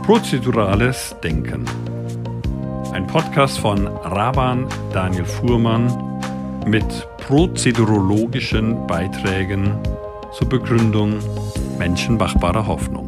Prozedurales Denken. Ein Podcast von Raban Daniel Fuhrmann mit prozedurologischen Beiträgen zur Begründung menschenmachbarer Hoffnung.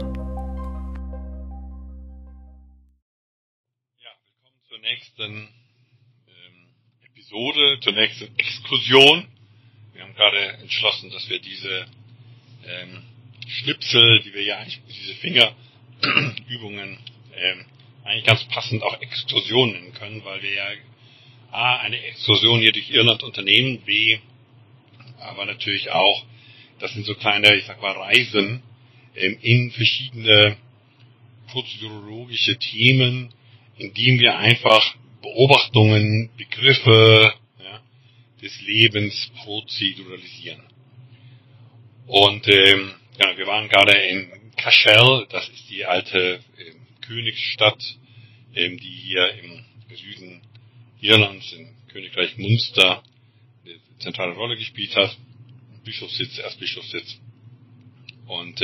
Ja, willkommen zur nächsten Episode, zur nächsten Exkursion. Wir haben gerade entschlossen, dass wir diese Schnipsel, die wir ja eigentlich, diese Fingerübungen, eigentlich ganz passend auch Exkursion nennen können, weil wir ja A, eine Exkursion hier durch Irland unternehmen, B, aber natürlich auch, das sind so kleine, ich sag mal, Reisen in verschiedene prozedurologische Themen, indem wir einfach Beobachtungen, Begriffe des Lebens prozeduralisieren. Und wir waren gerade in Cashel, das ist die alte Königsstadt, die hier im Süden Irlands, im Königreich Munster, eine zentrale Rolle gespielt hat. Bischofssitz, Erzbischofssitz. Und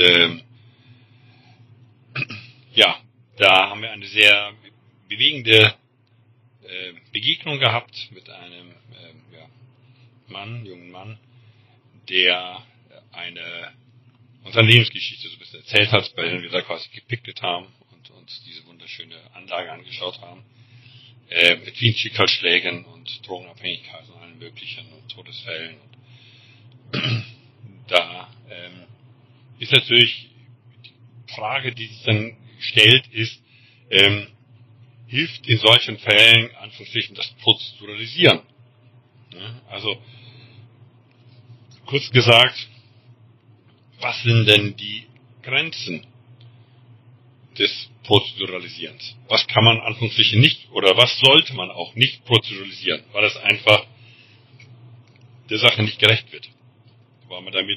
da haben wir eine sehr bewegende Begegnung gehabt mit einem jungen Mann, der unsere Lebensgeschichte so ein bisschen erzählt hat, bei dem wir da quasi gepickelt haben und uns diese wunderschöne Anlage angeschaut haben, mit vielen Schicksalsschlägen und Drogenabhängigkeit und allem möglichen und Todesfällen. Da ist natürlich die Frage, die sich dann stellt, ist, hilft in solchen Fällen, Anführungsstrichen, das Prozeduralisieren? Ja, also, kurz gesagt, was sind denn die Grenzen des Prozeduralisierens? Was kann man Anführungsstrichen nicht, oder was sollte man auch nicht prozeduralisieren, weil es einfach der Sache nicht gerecht wird, weil man damit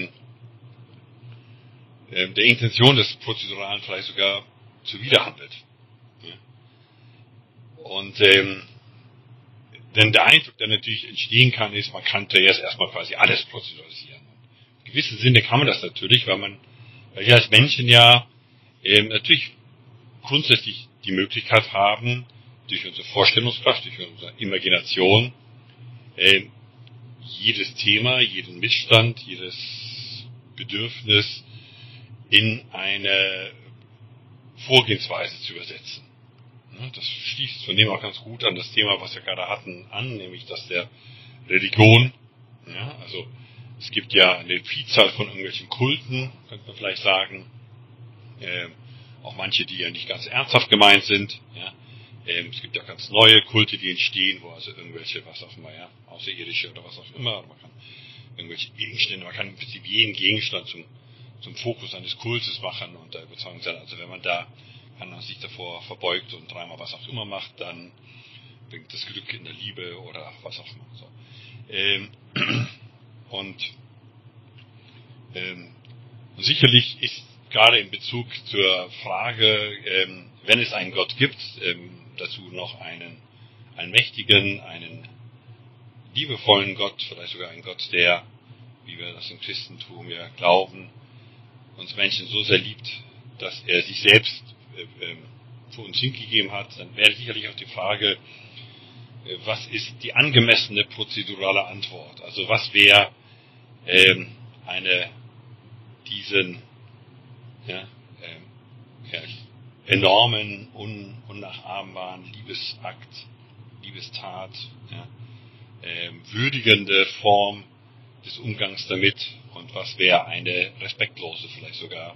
der Intention des Prozeduralen vielleicht sogar zuwiderhandelt. Ja. Und denn der Eindruck, der natürlich entstehen kann, ist, man kann zuerst erstmal quasi alles prozeduralisieren. In gewissem Sinne kann man das natürlich, weil wir als Menschen ja natürlich grundsätzlich die Möglichkeit haben, durch unsere Vorstellungskraft, durch unsere Imagination, jedes Thema, jeden Missstand, jedes Bedürfnis in eine Vorgehensweise zu übersetzen. Das schließt von dem auch ganz gut an das Thema, was wir gerade hatten, an, nämlich das der Religion. Ja, also es gibt ja eine Vielzahl von irgendwelchen Kulten, könnte man vielleicht sagen, auch manche, die ja nicht ganz ernsthaft gemeint sind. Ja. Es gibt ja ganz neue Kulte, die entstehen, wo also irgendwelche, was auch immer, außerirdische oder was auch immer, man kann irgendwelche Gegenstände, man kann im Prinzip jeden Gegenstand zum Fokus eines Kultes machen und da überzeugt sein. Also wenn man sich davor verbeugt und dreimal was auch immer macht, dann bringt das Glück in der Liebe oder was auch immer. So. Und sicherlich ist gerade in Bezug zur Frage, wenn es einen Gott gibt, dazu noch einen mächtigen, einen liebevollen Gott, vielleicht sogar einen Gott, der, wie wir das im Christentum ja glauben, uns Menschen so sehr liebt, dass er sich selbst für uns hingegeben hat, dann wäre sicherlich auch die Frage, was ist die angemessene prozedurale Antwort? Also was wäre diesen enormen, unnachahmbaren Liebesakt, Liebestat, würdigende Form des Umgangs damit, und was wäre eine respektlose, vielleicht sogar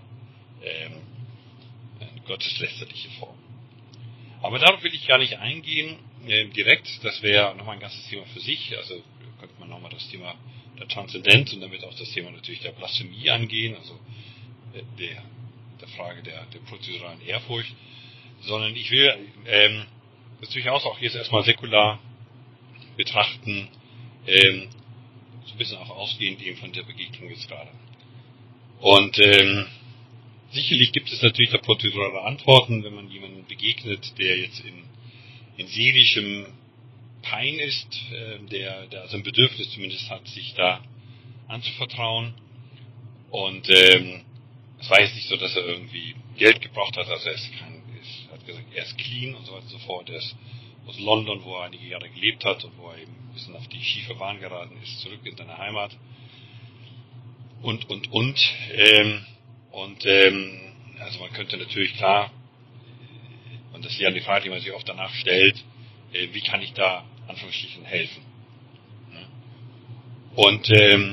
eine gotteslästerliche Form. Aber darauf will ich gar nicht eingehen direkt, das wäre nochmal ein ganzes Thema für sich, also könnte man nochmal das Thema der Transzendenz und damit auch das Thema natürlich der Blasphemie angehen, also der Frage der prozeduralen Ehrfurcht, sondern ich will das durchaus auch jetzt erstmal säkular betrachten, so ein bisschen auch ausgehend eben von der Begegnung jetzt gerade. Und sicherlich gibt es natürlich da prozedurale Antworten, wenn man jemandem begegnet, der jetzt in seelischem Pein ist, der also ein Bedürfnis zumindest hat, sich da anzuvertrauen. Und es war jetzt nicht so, dass er irgendwie Geld gebraucht hat, also er ist gesagt, er ist clean und so weiter und so fort. Er ist aus London, wo er einige Jahre gelebt hat und wo er eben ein bisschen auf die schiefe Bahn geraten ist, zurück in seine Heimat. Also man könnte natürlich klar, und das ist ja die Frage, die man sich oft danach stellt, wie kann ich da Anführungsstrichen helfen? Und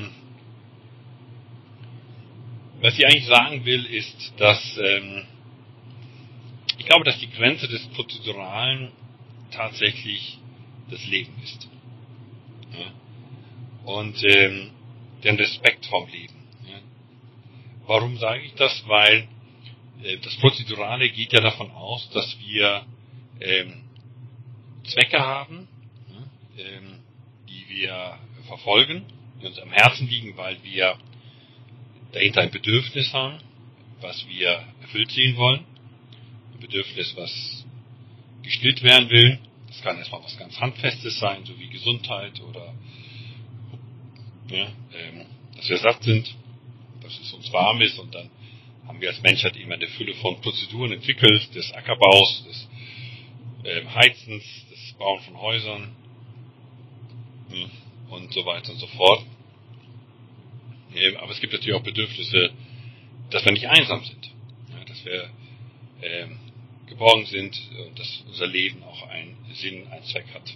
was ich eigentlich sagen will, ist, dass ich glaube, dass die Grenze des Prozeduralen tatsächlich das Leben ist. Ja? Und den Respekt vom Leben. Ja? Warum sage ich das? Weil das Prozedurale geht ja davon aus, dass wir Zwecke haben, die wir verfolgen, die uns am Herzen liegen, weil wir dahinter ein Bedürfnis haben, was wir erfüllt sehen wollen. Ein Bedürfnis, was gestillt werden will. Das kann erstmal was ganz Handfestes sein, so wie Gesundheit oder dass wir satt sind, dass es uns warm ist, und dann haben wir als Menschheit eben eine Fülle von Prozeduren entwickelt, des Ackerbaus, des Heizens, des Bauen von Häusern und so weiter und so fort. Aber es gibt natürlich auch Bedürfnisse, dass wir nicht einsam sind, dass wir geborgen sind und dass unser Leben auch einen Sinn, einen Zweck hat.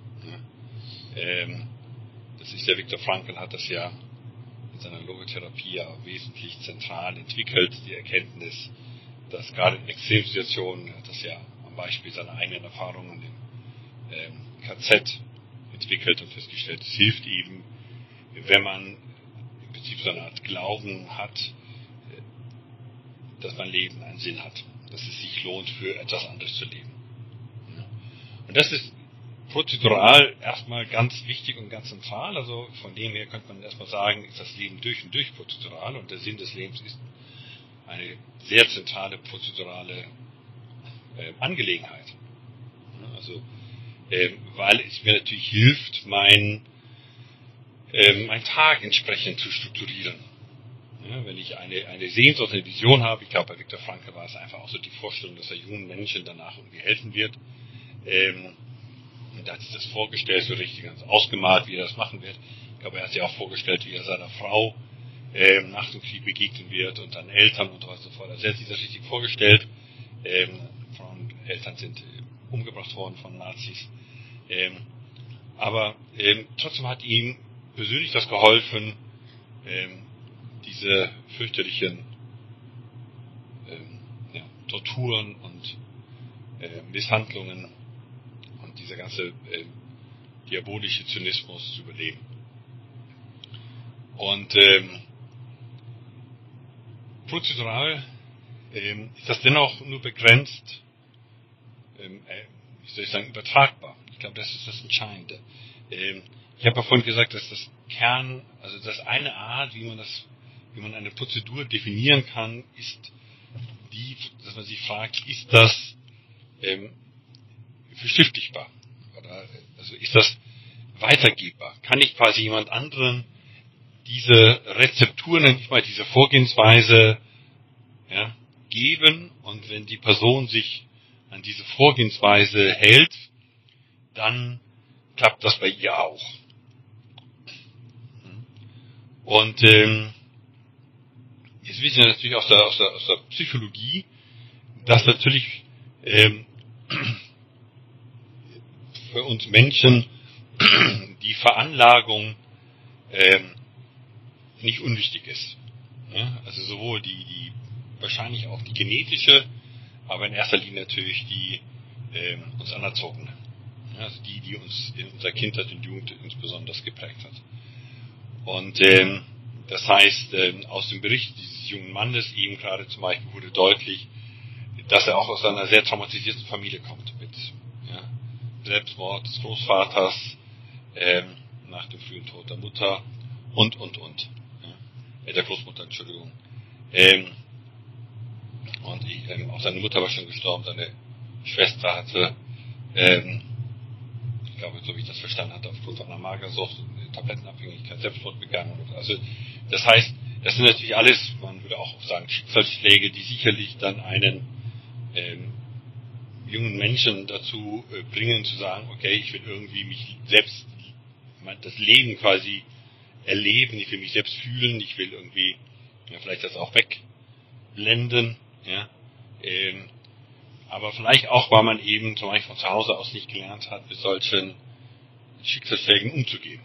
Das ist der Viktor Frankl, hat das ja in seiner Logotherapie ja wesentlich zentral entwickelt, die Erkenntnis, dass gerade in Extremsituationen, das ja am Beispiel seiner eigenen Erfahrungen im KZ entwickelt und festgestellt, es hilft eben, wenn man im Prinzip so eine Art Glauben hat, dass mein Leben einen Sinn hat, dass es sich lohnt, für etwas anderes zu leben. Und das ist prozedural erstmal ganz wichtig und ganz zentral. Also von dem her könnte man erstmal sagen, ist das Leben durch und durch prozedural, und der Sinn des Lebens ist eine sehr zentrale prozedurale Angelegenheit. Also weil es mir natürlich hilft, mein Tag entsprechend zu strukturieren. Ja, wenn ich eine Sehnsucht, eine Vision habe, ich glaube, bei Viktor Frankl war es einfach auch so die Vorstellung, dass er jungen Menschen danach irgendwie helfen wird. Und er hat sich das vorgestellt, so richtig ganz ausgemalt, wie er das machen wird. Ich glaube, er hat sich auch vorgestellt, wie er seiner Frau nach dem Krieg begegnen wird und dann Eltern und so weiter und so fort. Also er hat sich das richtig vorgestellt. Frauen und Eltern sind umgebracht worden von Nazis. Aber trotzdem hat ihm persönlich das geholfen, diese fürchterlichen Torturen und Misshandlungen und dieser ganze diabolische Zynismus zu überleben. Und prozedural ist das dennoch nur begrenzt, wie soll ich sagen, übertragbar. Ich glaube, das ist das Entscheidende. Ich habe ja vorhin gesagt, dass das Kern, also das eine Art, wie man eine Prozedur definieren kann, ist die, dass man sich fragt, ist das verschriftlichbar? Oder also ist das weitergebbar? Kann ich quasi jemand anderen diese Rezeptur, nenne ich mal, diese Vorgehensweise geben, und wenn die Person sich an diese Vorgehensweise hält, dann klappt das bei ihr auch. Und jetzt wissen wir natürlich aus der Psychologie, dass natürlich für uns Menschen die Veranlagung nicht unwichtig ist. Ja? Also sowohl die wahrscheinlich auch die genetische, aber in erster Linie natürlich die uns anerzogene. Ja? Also die uns in unserer Kindheit und Jugend insbesondere geprägt hat. Und das heißt, aus dem Bericht dieses jungen Mannes eben gerade zum Beispiel wurde deutlich, dass er auch aus einer sehr traumatisierten Familie kommt, mit Selbstmord des Großvaters, nach dem frühen Tod der Mutter und. Der Großmutter, Entschuldigung. Und auch seine Mutter war schon gestorben, seine Schwester hatte, ich glaube, so wie ich das verstanden hatte, aufgrund einer Magersucht, Tablettenabhängigkeit, Selbstmord begangen. Also das heißt, das sind natürlich alles, man würde auch sagen, Schicksalsschläge, die sicherlich dann einen jungen Menschen dazu bringen, zu sagen, okay, ich will irgendwie mich selbst, das Leben quasi erleben, ich will mich selbst fühlen, ich will irgendwie vielleicht das auch wegblenden, ja, aber vielleicht auch, weil man eben zum Beispiel von zu Hause aus nicht gelernt hat, mit solchen Schicksalsschlägen umzugehen.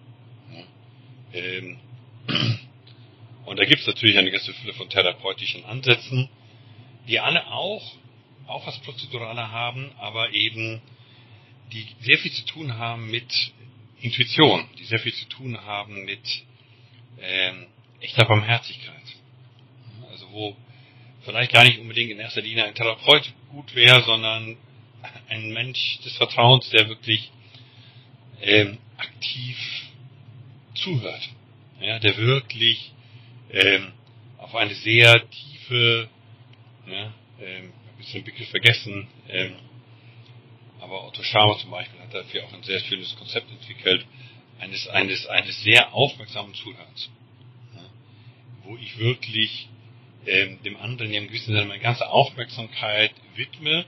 Ja. Und da gibt es natürlich eine ganze Fülle von therapeutischen Ansätzen, die alle auch was Prozedurale haben, aber eben die sehr viel zu tun haben mit Intuition, die sehr viel zu tun haben mit echter Barmherzigkeit. Also wo vielleicht gar nicht unbedingt in erster Linie ein Therapeut gut wäre, sondern ein Mensch des Vertrauens, der wirklich aktiv zuhört, ja, der wirklich auf eine sehr tiefe, ja, ein bisschen Begriff vergessen, aber Otto Scharmer zum Beispiel hat dafür auch ein sehr schönes Konzept entwickelt, eines sehr aufmerksamen Zuhörens, ja, wo ich wirklich dem anderen in gewissem Sinne meine ganze Aufmerksamkeit widme,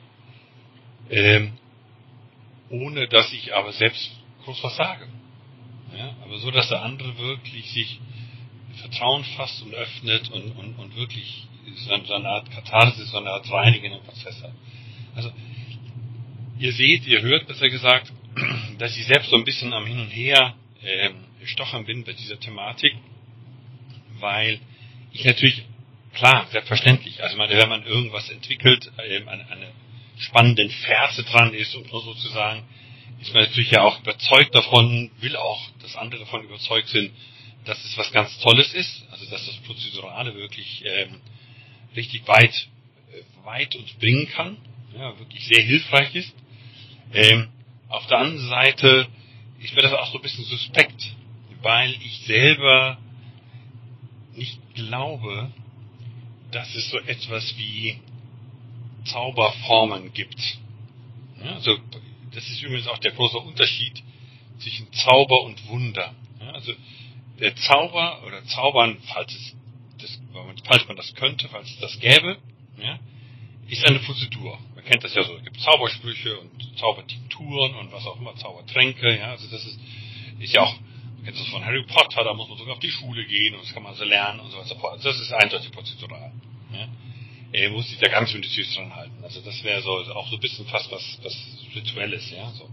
ohne dass ich aber selbst groß was sage. Ja, aber so, dass der andere wirklich sich Vertrauen fasst und öffnet und wirklich so eine Art Katharsis, so eine Art reinigenden Prozess hat. Also, ihr hört besser gesagt, dass ich selbst so ein bisschen am Hin und Her stochern bin bei dieser Thematik, weil ich natürlich, klar, selbstverständlich, also wenn man irgendwas entwickelt, eine spannenden Verse dran ist, um sozusagen, ist man natürlich ja auch überzeugt davon, will auch, dass andere davon überzeugt sind, dass es was ganz Tolles ist, also dass das Prozedurale wirklich richtig weit uns bringen kann, ja, wirklich sehr hilfreich ist. Auf der anderen Seite ist mir das auch so ein bisschen suspekt, weil ich selber nicht glaube, dass es so etwas wie Zauberformen gibt. Ja, also das ist übrigens auch der große Unterschied zwischen Zauber und Wunder. Ja, also der Zauber oder Zaubern, falls man das könnte, falls es das gäbe, ja, ist eine Prozedur. Man kennt das ja so, es gibt Zaubersprüche und Zaubertinkturen und was auch immer, Zaubertränke, ja, also das ist ja auch, man kennt das von Harry Potter, da muss man sogar auf die Schule gehen und das kann man so lernen und so weiter. Also das ist eindeutig prozedural. Ja. Muss sich da ganz minutiös dran halten. Also das wäre so auch so ein bisschen fast was Rituelles, ja, so.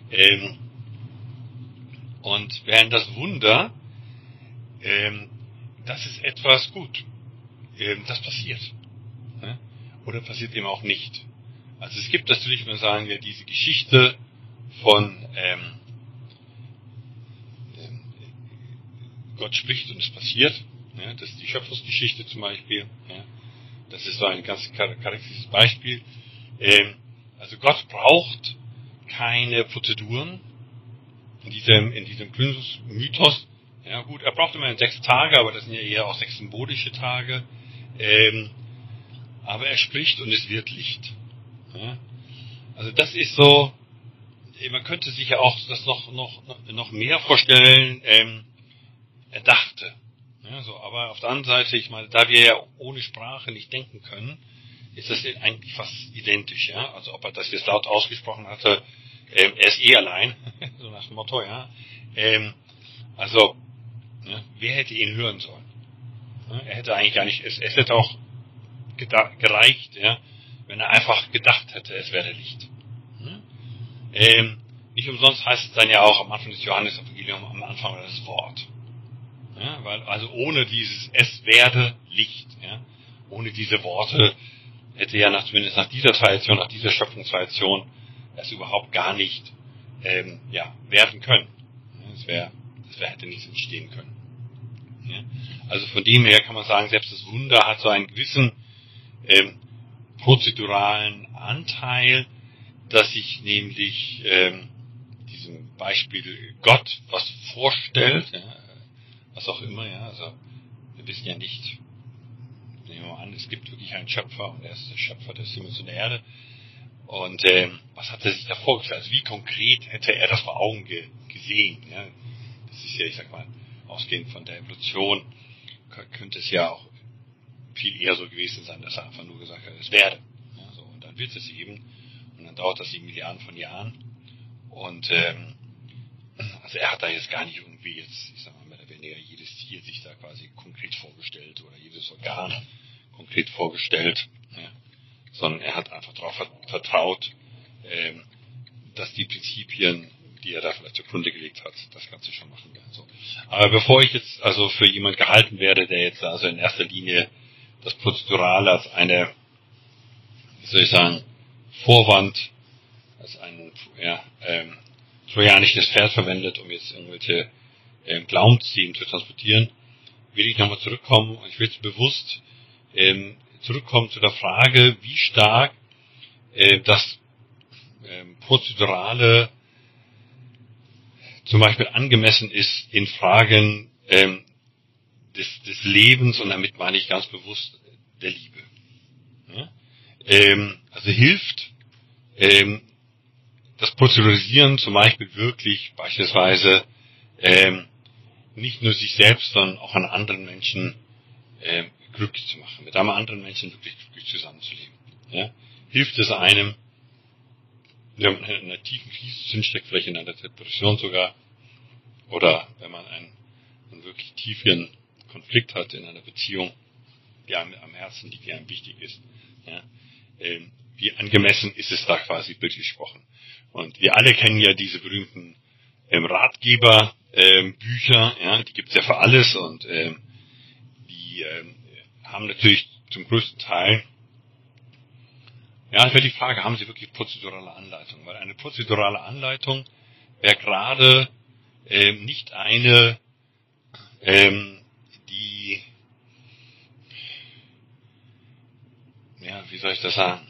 Und während das Wunder, das ist etwas gut, das passiert, ja? Oder passiert eben auch nicht. Also es gibt natürlich, man sagen wir, diese Geschichte von Gott spricht und es passiert, ja? Das ist die Schöpfungsgeschichte zum Beispiel, ja? Das ist so ein ganz charakteristisches Beispiel. Also Gott braucht keine Prozeduren in diesem Mythos. Ja gut, er braucht immerhin 6 Tage, aber das sind ja eher auch 6 symbolische Tage. Aber er spricht und es wird Licht. Ja? Also das ist so, man könnte sich ja auch das noch mehr vorstellen, er dachte. Ja, so, aber auf der anderen Seite, ich meine, da wir ja ohne Sprache nicht denken können, ist das eigentlich fast identisch, ja. Also ob er das jetzt laut ausgesprochen hatte, er ist allein, so nach dem Motto, ja. Also, ja, wer hätte ihn hören sollen? Ja, er hätte eigentlich gar nicht, es hätte auch gereicht, ja, wenn er einfach gedacht hätte, es wäre Licht. Ja? Nicht umsonst heißt es dann ja auch am Anfang des Johannes-Evangeliums, am Anfang war das Wort. Ja, weil also ohne dieses Es werde Licht, ja, ohne diese Worte hätte ja zumindest nach dieser Tradition, nach dieser Schöpfungstradition, es überhaupt gar nicht werden können. Ja, hätte nichts entstehen können. Ja, also von dem her kann man sagen, selbst das Wunder hat so einen gewissen prozeduralen Anteil, dass sich nämlich diesem Beispiel Gott was vorstellt, ja, was auch immer, ja, also wir wissen ja nicht, nehmen wir mal an, es gibt wirklich einen Schöpfer und er ist der Schöpfer des Himmels und der Erde. Und was hat er sich da vorgestellt? Also wie konkret hätte er das vor Augen gesehen? Ja? Das ist ja, ich sag mal, ausgehend von der Evolution, könnte es ja auch viel eher so gewesen sein, dass er einfach nur gesagt hat, es werde. Ja, so, und dann wird es eben. Und dann dauert das 7 Milliarden von Jahren. Und also er hat da jetzt gar nicht irgendwie jetzt, ich sag mal, mehr oder weniger jedes Tier sich da quasi konkret vorgestellt oder jedes Organ konkret vorgestellt, ja, sondern er hat einfach darauf vertraut, dass die Prinzipien, die er da vielleicht zugrunde gelegt hat, das Ganze schon machen werden. So. Aber bevor ich jetzt also für jemand gehalten werde, der jetzt also in erster Linie das Prozedurale als eine, wie soll ich sagen, Vorwand, als ein trojanisches Pferd verwendet, um jetzt irgendwelche Glaubensthemen zu transportieren, will ich nochmal zurückkommen, und ich will jetzt bewusst zurückkommen zu der Frage, wie stark das Prozedurale zum Beispiel angemessen ist in Fragen des Lebens, und damit meine ich ganz bewusst der Liebe. Ja? Also hilft das Prozeduralisieren zum Beispiel wirklich beispielsweise nicht nur sich selbst, sondern auch an anderen Menschen glücklich zu machen, mit einem anderen Menschen wirklich glücklich zusammenzuleben. Ja? Hilft es einem, wenn man in einer tiefen Krise drinsteckt, vielleicht in einer Depression sogar, oder wenn man einen wirklich tiefen Konflikt hat in einer Beziehung, die einem am Herzen liegt, die einem wichtig ist. Ja? Wie angemessen ist es da quasi bildlich gesprochen? Und wir alle kennen ja diese berühmten Ratgeber-Bücher, ja, die gibt es ja für alles, und die haben natürlich zum größten Teil, ja, es wäre die Frage, haben sie wirklich prozedurale Anleitung? Weil eine prozedurale Anleitung wäre gerade nicht eine, die, ja, wie soll ich das sagen,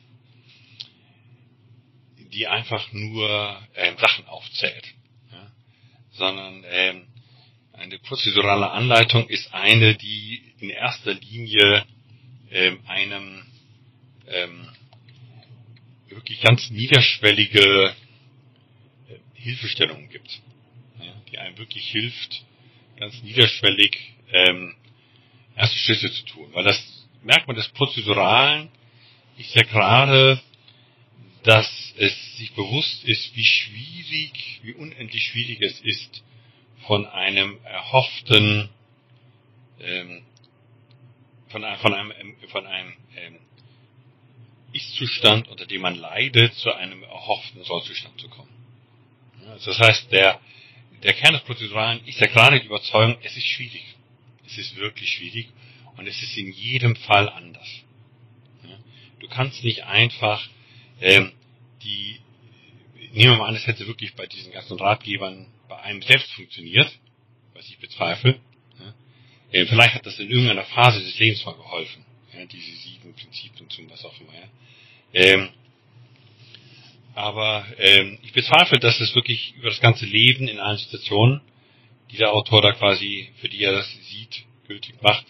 die einfach nur Sachen aufzählt, ja? Sondern eine prozedurale Anleitung ist eine, die in erster Linie einem wirklich ganz niederschwellige Hilfestellungen gibt, ja? Die einem wirklich hilft, ganz niederschwellig erste Schritte zu tun. Weil das Merkmal des Prozeduralen ist ja gerade, dass es sich bewusst ist, wie schwierig, wie unendlich schwierig es ist, von einem erhofften, von einem Ist-Zustand, unter dem man leidet, zu einem erhofften Soll-Zustand zu kommen. Ja, also das heißt, der Kern des Prozeduralen ist ja gerade die Überzeugung, es ist schwierig. Es ist wirklich schwierig, und es ist in jedem Fall anders. Ja, du kannst nicht einfach nehmen wir mal an, es hätte wirklich bei diesen ganzen Ratgebern bei einem selbst funktioniert, was ich bezweifle. Ja. Vielleicht hat das in irgendeiner Phase des Lebens mal geholfen, ja, diese 7 Prinzipien zum was auch immer. Ja. Aber ich bezweifle, dass es wirklich über das ganze Leben in allen Situationen, die der Autor da quasi, für die er das sieht, gültig macht.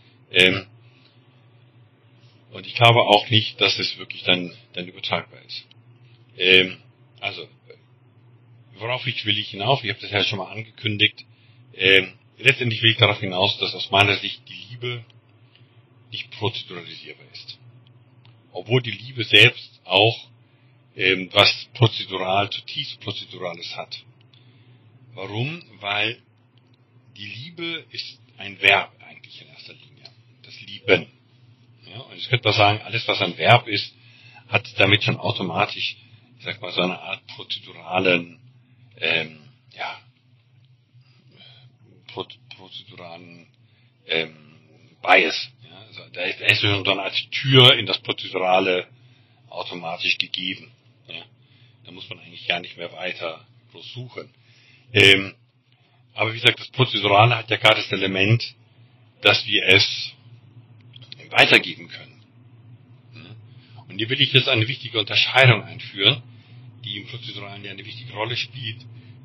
Und ich glaube auch nicht, dass es wirklich dann übertragbar ist. Also, worauf will ich hinaus? Ich habe das ja schon mal angekündigt. Letztendlich will ich darauf hinaus, dass aus meiner Sicht die Liebe nicht prozeduralisierbar ist. Obwohl die Liebe selbst auch was zutiefst Prozedurales hat. Warum? Weil die Liebe ist ein Verb eigentlich in erster Linie. Das Lieben. Ja, und ich könnte mal sagen, alles was ein Verb ist, hat damit schon automatisch, ich sag mal, so eine Art prozeduralen, Bias. Ja, also da ist schon so eine Art Tür in das Prozedurale automatisch gegeben. Ja, da muss man eigentlich gar nicht mehr weiter bloß suchen. Aber wie gesagt, das Prozedurale hat ja gerade das Element, dass wir es weitergeben können. Und hier will ich jetzt eine wichtige Unterscheidung einführen, die im Prozeduralen ja eine wichtige Rolle spielt,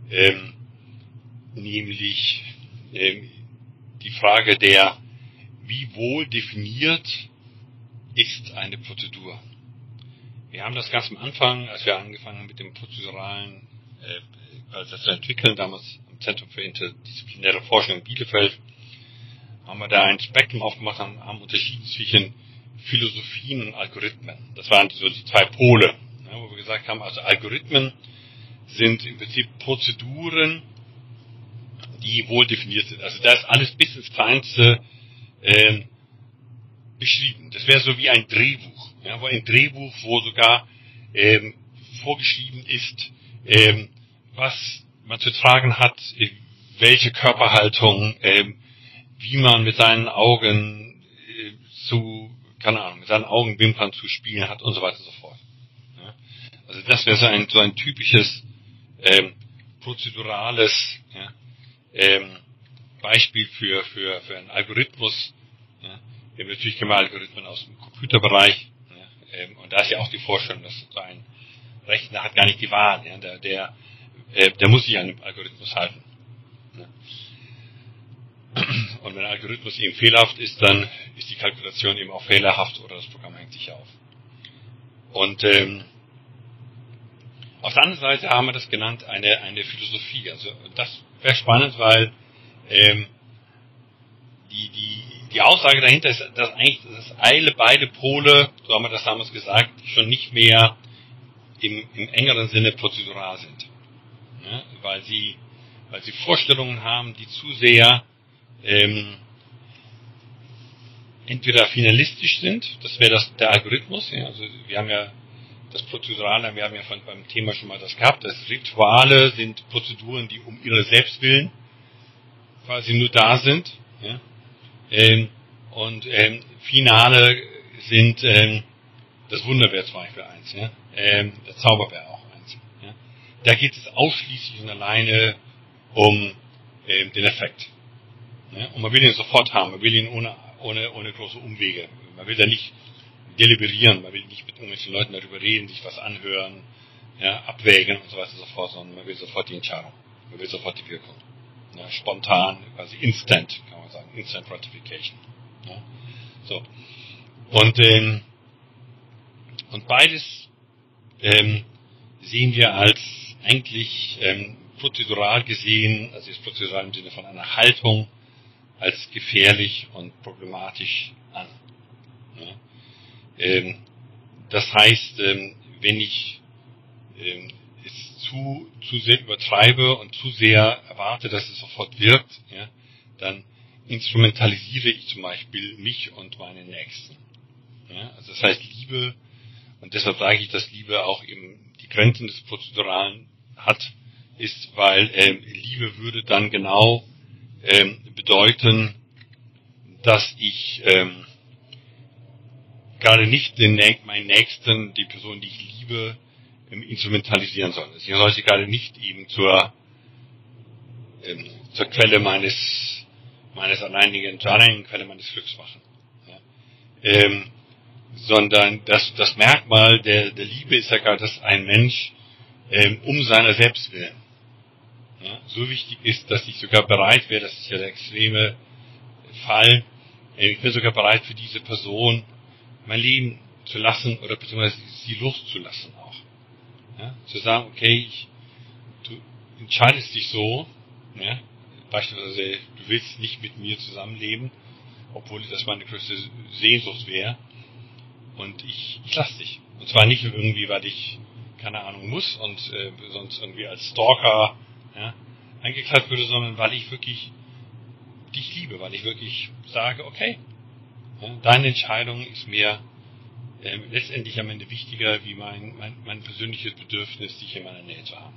nämlich die Frage der, wie wohl definiert ist eine Prozedur. Wir haben das ganz am Anfang, als wir angefangen haben mit dem Prozeduralen, das zu entwickeln, damals am Zentrum für interdisziplinäre Forschung in Bielefeld, haben wir da ein Spektrum aufgemacht, haben unterschieden zwischen Philosophien und Algorithmen. Das waren so die 2 Pole, wo wir gesagt haben, also Algorithmen sind im Prinzip Prozeduren, die wohl definiert sind. Also da ist alles bis ins Kleinste beschrieben. Das wäre so wie ein Drehbuch, ja, wo ein Drehbuch, wo sogar vorgeschrieben ist, was man zu tragen hat, welche Körperhaltung, wie man mit seinen Augen mit seinen Augenwimpern zu spielen hat und so weiter und so fort. Ja. Also das wäre so ein typisches prozedurales Beispiel für einen Algorithmus. Ja. Wir haben natürlich immer Algorithmen aus dem Computerbereich. Ja. Und da ist ja auch die Vorstellung, dass so ein Rechner hat gar nicht die Wahl. Ja. Der muss sich an den Algorithmus halten. Ja. Und wenn ein Algorithmus eben fehlerhaft ist, dann ist die Kalkulation eben auch fehlerhaft oder das Programm hängt sich auf. Und auf der anderen Seite haben wir das genannt eine Philosophie. Also das wäre spannend, weil die Aussage dahinter ist, dass eigentlich beide Pole, so haben wir das damals gesagt, schon nicht mehr im engeren Sinne prozedural sind. Ja, weil sie Vorstellungen haben, die zu sehr entweder finalistisch sind, das wäre der Algorithmus, ja, also wir haben ja das Prozedurale, wir haben ja beim Thema schon mal das gehabt, das Rituale sind Prozeduren, die um ihre Selbstwillen quasi nur da sind, ja, und Finale sind das Wunder wäre zum Beispiel eins, ja, der Zauber wäre auch eins. Ja. Da geht es ausschließlich und alleine um den Effekt. Ja, und man will ihn sofort haben, man will ihn ohne große Umwege. Man will da nicht deliberieren, man will nicht mit irgendwelchen Leuten darüber reden, sich was anhören, ja, abwägen und so weiter und so fort, sondern man will sofort die Entscheidung, man will sofort die Wirkung. Ja, spontan, quasi instant, kann man sagen, instant gratification. Ja, so. Und beides sehen wir als eigentlich prozedural gesehen, also ist prozedural im Sinne von einer Haltung, als gefährlich und problematisch an. Ja. Das heißt, wenn ich es zu sehr übertreibe und zu sehr erwarte, dass es sofort wirkt, ja, dann instrumentalisiere ich zum Beispiel mich und meine Nächsten. Ja. Also das heißt Liebe, und deshalb sage ich, dass Liebe auch eben die Grenzen des Prozeduralen hat, ist, weil Liebe würde dann genau bedeuten, dass ich gerade nicht meinen Nächsten, die Person, die ich liebe, instrumentalisieren soll. Ich soll sie gerade nicht eben zur Quelle meines alleinigen Quelle meines Glücks machen. Ja. Sondern das Merkmal der Liebe ist ja gerade, dass ein Mensch um seiner selbst willen, ja, so wichtig ist, dass ich sogar bereit wäre, das ist ja der extreme Fall, ich bin sogar bereit für diese Person mein Leben zu lassen oder beziehungsweise sie loszulassen auch. Ja, zu sagen, okay, du entscheidest dich so, ja, beispielsweise du willst nicht mit mir zusammenleben, obwohl das meine größte Sehnsucht wäre, und ich lasse dich. Und zwar nicht irgendwie, weil ich keine Ahnung muss und sonst irgendwie als Stalker, ja, eingeklappt würde, sondern weil ich wirklich dich liebe, weil ich wirklich sage, okay, ja, deine Entscheidung ist mir letztendlich am Ende wichtiger, wie mein persönliches Bedürfnis, dich in meiner Nähe zu haben.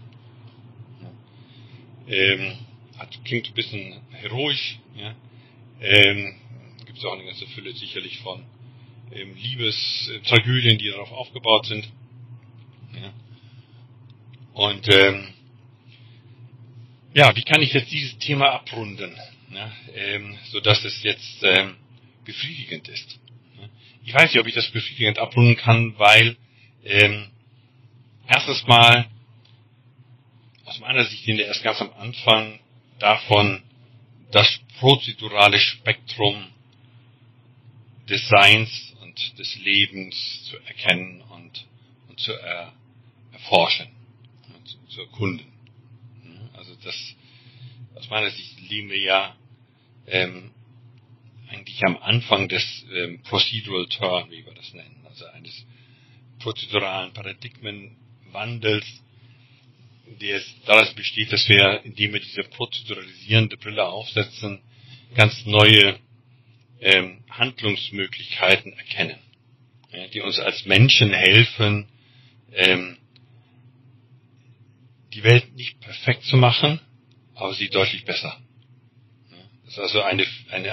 Ja. Klingt ein bisschen heroisch, ja. Gibt es auch eine ganze Fülle sicherlich von Liebestragödien, die darauf aufgebaut sind. Ja. Und ja, wie kann ich jetzt dieses Thema abrunden, ja, so dass es jetzt befriedigend ist? Ja. Ich weiß nicht, ob ich das befriedigend abrunden kann, weil erstens mal aus meiner Sicht sind wir erst ganz am Anfang davon, das prozedurale Spektrum des Seins und des Lebens zu erkennen und zu erforschen und zu erkunden. Also das, aus meiner Sicht leben wir ja eigentlich am Anfang des Procedural Turn, wie wir das nennen, also eines prozeduralen Paradigmenwandels, der darin besteht, dass wir, indem wir diese prozeduralisierende Brille aufsetzen, ganz neue Handlungsmöglichkeiten erkennen, die uns als Menschen helfen, die Welt nicht perfekt zu machen, aber sie deutlich besser. Das ist also eine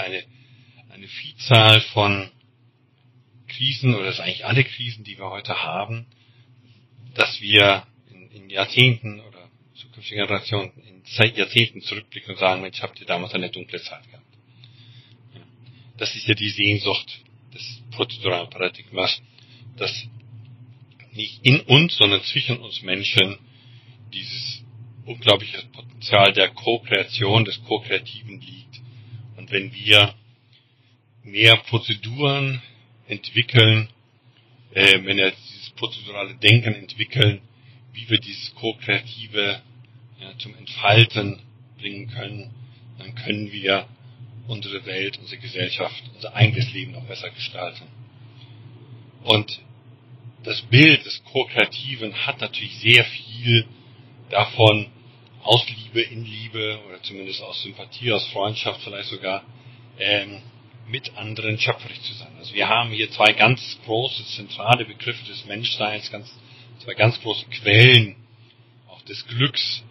Vielzahl von Krisen, oder das sind eigentlich alle Krisen, die wir heute haben, dass wir in Jahrzehnten oder zukünftigen Generationen in Jahrzehnten zurückblicken und sagen, Mensch, habt ihr damals eine dunkle Zeit gehabt. Ja. Das ist ja die Sehnsucht des prozeduralen Paradigmas, dass nicht in uns, sondern zwischen uns Menschen dieses unglaubliche Potenzial der Co-Kreation, des Co-Kreativen liegt. Und wenn wir mehr Prozeduren entwickeln, wenn wir dieses prozedurale Denken entwickeln, wie wir dieses Co-Kreative zum Entfalten bringen können, dann können wir unsere Welt, unsere Gesellschaft, unser eigenes Leben noch besser gestalten. Und das Bild des Co-Kreativen hat natürlich sehr viel davon, aus Liebe, in Liebe oder zumindest aus Sympathie, aus Freundschaft vielleicht sogar, mit anderen schöpferisch zu sein. Also wir haben hier zwei ganz große zentrale Begriffe des Menschseins, zwei ganz große Quellen auch des Glücks,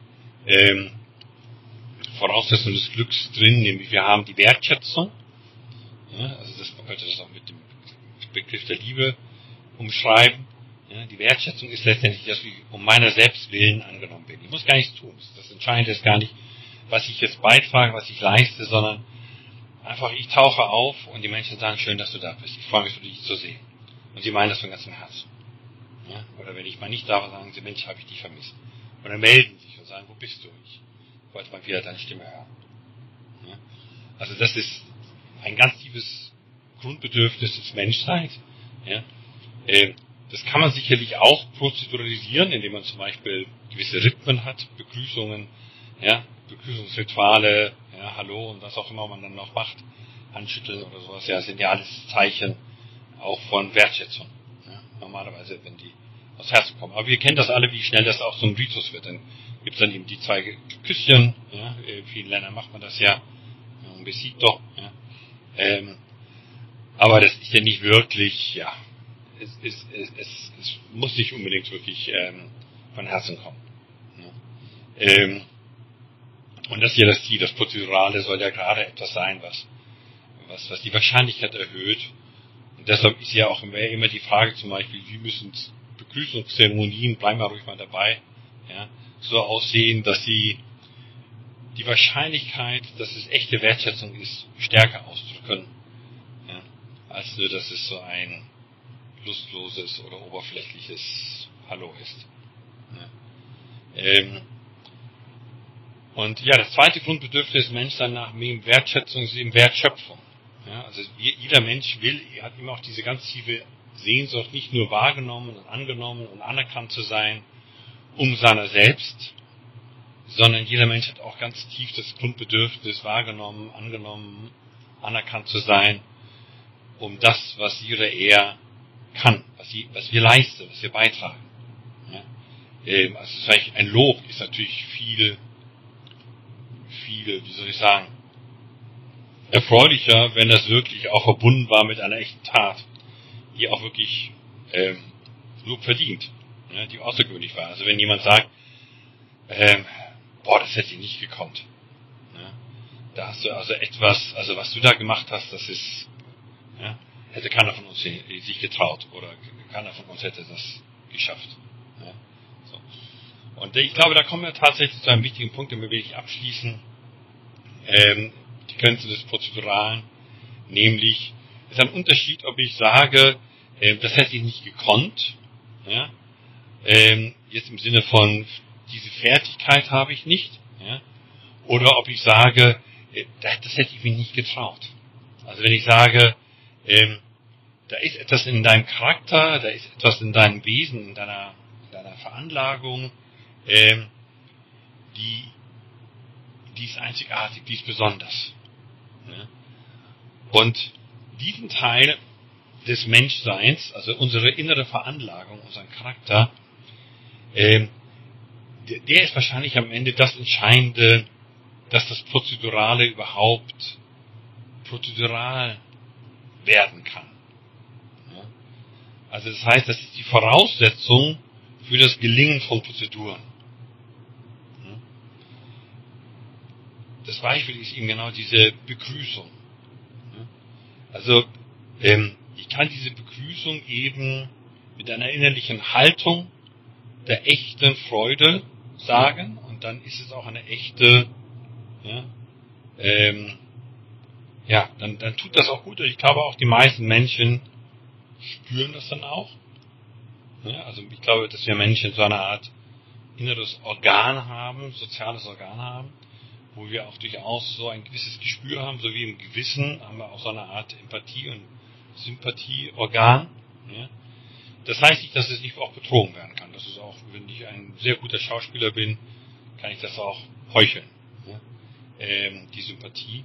Voraussetzungen des Glücks drin, nämlich wir haben die Wertschätzung, also man könnte das auch mit dem Begriff der Liebe umschreiben. Ja, die Wertschätzung ist letztendlich, dass ich um meiner selbst willen angenommen bin. Ich muss gar nichts tun. Das Entscheidende ist gar nicht, was ich jetzt beitrage, was ich leiste, sondern einfach, ich tauche auf und die Menschen sagen, schön, dass du da bist. Ich freue mich, dich zu sehen. Und sie meinen das von ganzem Herzen. Ja? Oder wenn ich mal nicht da war, sagen sie, Mensch, habe ich dich vermisst. Oder melden sich und sagen, wo bist du? Ich wollte mal wieder deine Stimme hören. Ja? Also das ist ein ganz tiefes Grundbedürfnis des Menschseins. Ja? Das kann man sicherlich auch prozeduralisieren, indem man zum Beispiel gewisse Rhythmen hat, Begrüßungen, ja, Begrüßungsrituale, ja, Hallo und was auch immer man dann noch macht, Handschütteln oder sowas, ja, sind ja alles Zeichen auch von Wertschätzung. Ja, normalerweise, wenn die aus Herzen kommen. Aber wir kennen das alle, wie schnell das auch so ein Ritus wird. Dann gibt es dann eben die zwei Küsschen, ja, in vielen Ländern macht man das ja, ein Besito, ja. Aber das ist ja nicht wirklich, ja, es muss nicht unbedingt wirklich von Herzen kommen. Ja. Und das ist ja das Ziel, das Prozedurale soll ja gerade etwas sein, was die Wahrscheinlichkeit erhöht. Und deshalb ist ja auch immer die Frage zum Beispiel, wie müssen Begrüßungszeremonien, bleiben wir ruhig mal dabei, ja, so aussehen, dass sie die Wahrscheinlichkeit, dass es echte Wertschätzung ist, stärker ausdrücken, ja, als nur, dass es so ein lustloses oder oberflächliches Hallo ist. Ja. Und ja, das zweite Grundbedürfnis des Menschen dann nach Wertschätzung ist eben Wertschöpfung. Ja, also jeder Mensch hat immer auch diese ganz tiefe Sehnsucht, nicht nur wahrgenommen und angenommen und anerkannt zu sein, um seiner selbst, sondern jeder Mensch hat auch ganz tief das Grundbedürfnis, wahrgenommen, angenommen, anerkannt zu sein, um das, was sie oder er kann, was wir leisten, was wir beitragen. Ja? Also ein Lob ist natürlich viel, wie soll ich sagen, erfreulicher, wenn das wirklich auch verbunden war mit einer echten Tat, die auch wirklich Lob verdient, ja, die außergewöhnlich war. Also wenn jemand sagt, das hätte ich nicht gekonnt. Ja, da hast du also etwas, also was du da gemacht hast, das ist, ja, hätte keiner von uns sich getraut oder keiner von uns hätte das geschafft. Ja, so. Und ich glaube, da kommen wir tatsächlich zu einem wichtigen Punkt, den will ich abschließen. Die Grenze des Prozeduralen, nämlich ist ein Unterschied, ob ich sage, das hätte ich nicht gekonnt, ja, jetzt im Sinne von diese Fertigkeit habe ich nicht, ja, oder ob ich sage, das hätte ich mir nicht getraut. Also wenn ich sage, da ist etwas in deinem Charakter, da ist etwas in deinem Wesen, in deiner Veranlagung, die ist einzigartig, die ist besonders. Ja. Und diesen Teil des Menschseins, also unsere innere Veranlagung, unseren Charakter, der ist wahrscheinlich am Ende das Entscheidende, dass das Prozedurale überhaupt prozedural werden kann. Ja? Also das heißt, das ist die Voraussetzung für das Gelingen von Prozeduren. Ja? Das Beispiel ist eben genau diese Begrüßung. Ja? Also ich kann diese Begrüßung eben mit einer innerlichen Haltung der echten Freude sagen, und dann ist es auch eine echte, dann tut das auch gut. Und ich glaube auch, die meisten Menschen spüren das dann auch. Ja, also ich glaube, dass wir Menschen so eine Art inneres Organ haben, soziales Organ haben, wo wir auch durchaus so ein gewisses Gespür haben, so wie im Gewissen haben wir auch so eine Art Empathie- und Sympathieorgan. Ja. Das heißt nicht, dass es nicht auch betrogen werden kann. Das ist auch, wenn ich ein sehr guter Schauspieler bin, kann ich das auch heucheln. Ja. Die Sympathie.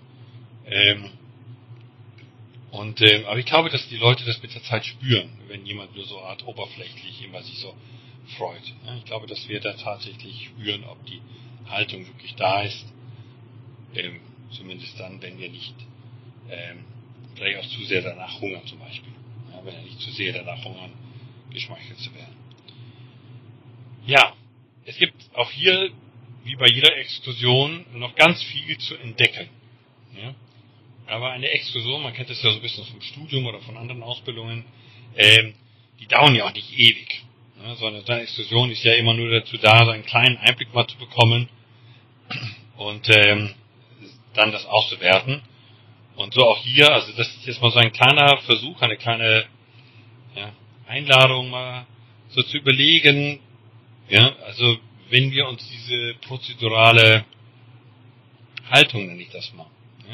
Aber ich glaube, dass die Leute das mit der Zeit spüren, wenn jemand nur so eine Art oberflächlich immer sich so freut. Ja. Ich glaube, dass wir da tatsächlich spüren, ob die Haltung wirklich da ist. Zumindest dann, wenn wir nicht vielleicht auch zu sehr danach hungern zum Beispiel. Ja, wenn wir nicht zu sehr danach hungern, geschmeichelt zu werden. Ja, es gibt auch hier, wie bei jeder Exkursion, noch ganz viel zu entdecken. Ja? Aber eine Exkursion, man kennt das ja so ein bisschen vom Studium oder von anderen Ausbildungen, die dauern ja auch nicht ewig. Ja? Sondern eine Exkursion ist ja immer nur dazu da, so einen kleinen Einblick mal zu bekommen und dann das auszuwerten. Und so auch hier, also das ist jetzt mal so ein kleiner Versuch, eine kleine Einladung mal so zu überlegen, ja, also wenn wir uns diese prozedurale Haltung, nenne ich das mal,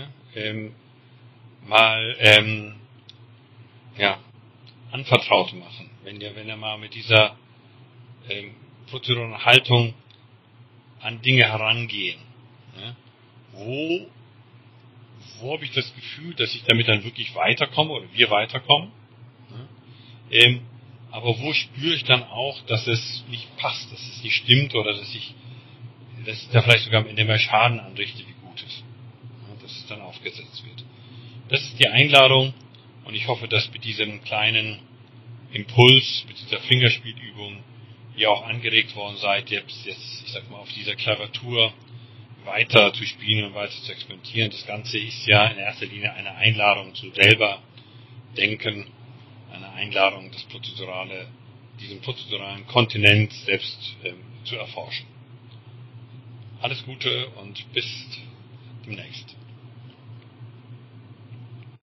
anvertraut machen, wenn wir mal mit dieser prozeduralen Haltung an Dinge herangehen, ja, wo habe ich das Gefühl, dass ich damit dann wirklich weiterkomme oder wir weiterkommen? Ja? Aber wo spüre ich dann auch, dass es nicht passt, dass es nicht stimmt oder dass ich da vielleicht sogar am Ende mehr Schaden anrichte, wie gut ist. Ja, dass es dann aufgesetzt wird. Das ist die Einladung, und ich hoffe, dass mit diesem kleinen Impuls, mit dieser Fingerspielübung, ihr auch angeregt worden seid, jetzt, ich sag mal, auf dieser Klaviatur weiter zu spielen und weiter zu experimentieren. Das Ganze ist ja in erster Linie eine Einladung zu selber denken, eine Einladung, diesen prozeduralen Kontinent selbst zu erforschen. Alles Gute und bis demnächst.